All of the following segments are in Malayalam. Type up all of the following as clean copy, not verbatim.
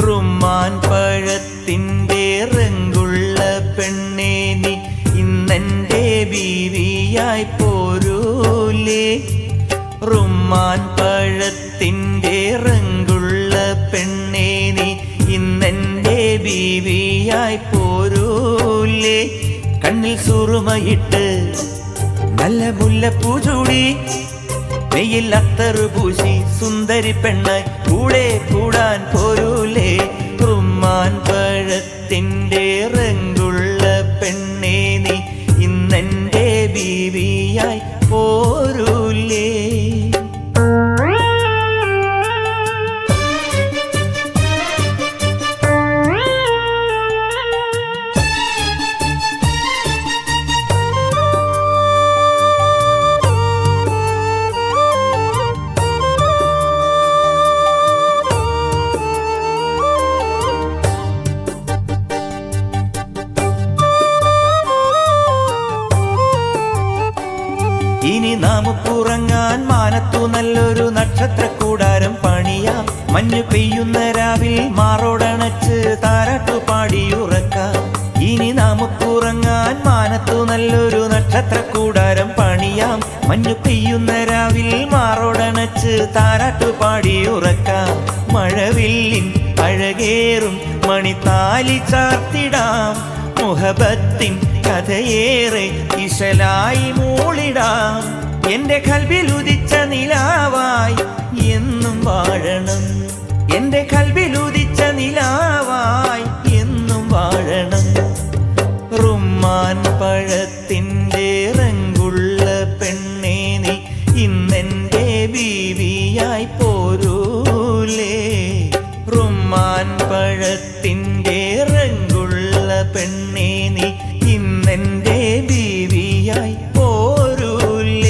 റുമ്മാൻ പഴത്തിൻ്റെ റങ്കുള്ള പെണ്ണേ നീ ഇന്നെൻ്റെ ബീവിയായി പോരൂലേ. റുമ്മാൻ പഴത്തിൻ്റെ റങ്കുള്ള പെണ്ണേ നീ ഇന്നെൻ്റെ ബീവിയായി പോരൂലേ. കണ്ണിൽ സുറുമയിട്ട് നല്ല മുല്ലപ്പൂ ചൂടി നെയ്യിൽ അത്തറു പൂശി സുന്ദരി പെണ്ണായി കൂടെ കൂടാൻ പോരൂലേ. റുമ്മാൻ പഴത്തിൻ്റെ റങ്കുള്ള പെണ്ണേ നീ ഇന്നെൻ്റെ ബീവിയായി പോരൂലേ. ഇനി നമുക്കുറങ്ങാൻ മാനത്തു നല്ലൊരു നക്ഷത്രക്കൂടാരം പണിയാം. മഞ്ഞു പെയ്യുന്ന രാവിൽ മാറോടണച്ച് താരാട്ടുപാടിയുറക്കാം. ഇനി നമുക്കുറങ്ങാൻ മാനത്തു നല്ലൊരു നക്ഷത്രക്കൂടാരം പണിയാം. മഞ്ഞു പെയ്യുന്ന രാവിൽ മാറോടണച്ച് താരാട്ടുപാടിയുറക്കാം. മഴവില്ലിൻ അഴകേറും മണിത്താലി ചാർത്തിടാം. മുഹബത്തിൻ കഥയേറെ ഇശലായി മൂളിടാം. എന്റെ ഖൽബിൽ ഉദിച്ച നിലാവായി എന്നും വാഴണം. എന്റെ ഖൽബിൽ ഉദിച്ച നിലാവായി എന്നും വാഴണം. റുമ്മാൻ പഴത്തിൻ്റെ റങ്കുള്ള പെണ്ണേ നീ ഇന്നെൻ്റെ ബീവിയായി പോരൂലേ. റുമ്മാൻ പഴത്തിൻ്റെ റങ്കുള്ള പെണ്ണേ നീ ഇന്നെൻ്റെ ബീവിയായി പോരൂലേ.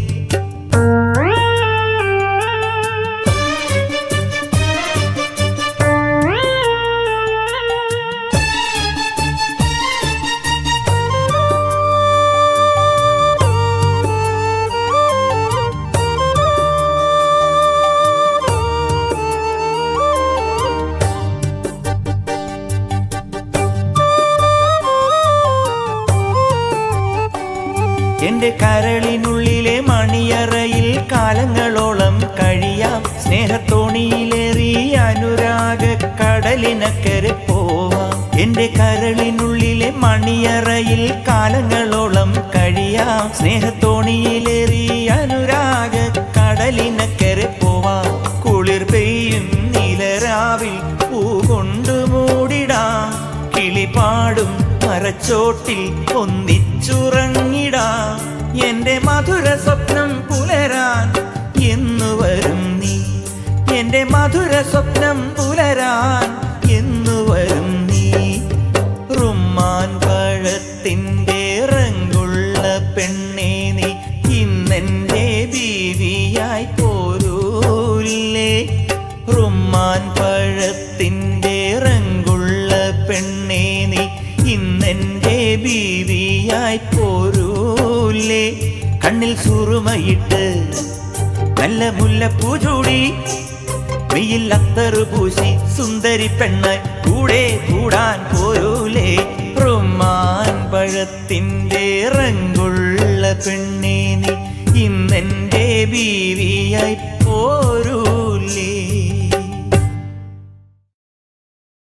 എന്റെ കരളിനുള്ളിലെ മണിയറയിൽ കാലങ്ങളോളം കഴിയാം. സ്നേഹത്തോണിയിലേറി അനുരാഗ കടലിനക്കരെ പോവാം. എന്റെ കരളിനുള്ളിലെ മണിയറയിൽ കാലങ്ങളോളം കഴിയാം. സ്നേഹത്തോണിയിലേറി അനുരാഗ കടലിനക്കരെ പോവാം. കുളിർ പെയ്യും നിലരാവിൽ പൂ കൊണ്ടു മൂടിടാം. കിളിപാടും മരച്ചോട്ടിൽ ഒന്നിച്ചുറങ്ങിടാം. എന്റെ മധുര സ്വപ്നം പുലരാൻ എന്നു വരും നീ. എന്റെ മധുര സ്വപ്നം പുലരാൻ എന്നു വരും നീ. റുമ്മാൻ പഴത്തിൻ്റെ റങ്കുള്ള പെണ്ണേ നീ ഇന്നെൻ്റെ ബീവിയായി പോരൂലേ. റുമ്മാൻ പഴത്തിൻ്റെ റങ്കുള്ള പെണ്ണേ നീ ഇന്നെൻ്റെ ബീവിയായി പോരൂലേ. കണ്ണിൽ സുറുമയിട്ട് നല്ല മുല്ലപ്പൂ ചൂടി വെയിൽ അത്തറു പൂശി സുന്ദരി പെണ്ണായി കൂടെ കൂടാൻ പോരൂലേ. റുമ്മാൻ പഴത്തിൻ്റെ റങ്കുള്ള പെണ്ണേ നീ ഇന്നെൻ്റെ ബീവിയായി പോരൂ.